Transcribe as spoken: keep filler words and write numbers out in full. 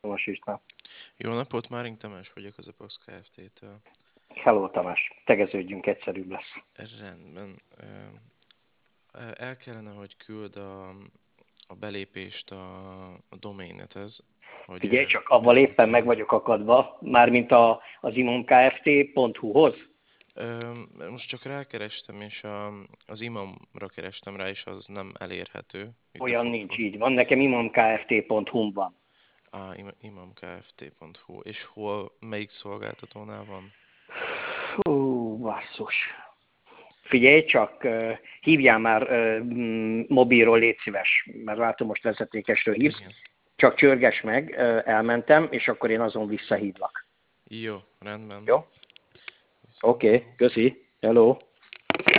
Tamás István. Jó napot, Máring Tamás vagyok az Apax Kft-től. Hello Tamás, tegeződjünk, egyszerűbb lesz. Rendben. El kellene, hogy küld a, a belépést a, a domainnethez. Hogy Figyelj csak, avval éppen meg vagyok akadva, mármint a, az imamkft pont hu-hoz. Most csak rákerestem, és a, az imamra kerestem rá, és az nem elérhető. Olyan nincs, így van, nekem imamkft pont hu van. Á, imamkft pont hu. És hol, melyik szolgáltatónál van? Hú, basszus. Figyelj csak, uh, hívjál már uh, mobilról, légy szíves, mert látom, most vezetékesről hívsz. Igen. Csak csörges meg, uh, elmentem, és akkor én azon visszahívlak. Jó, rendben. Jó? Oké, okay, köszi. Hello.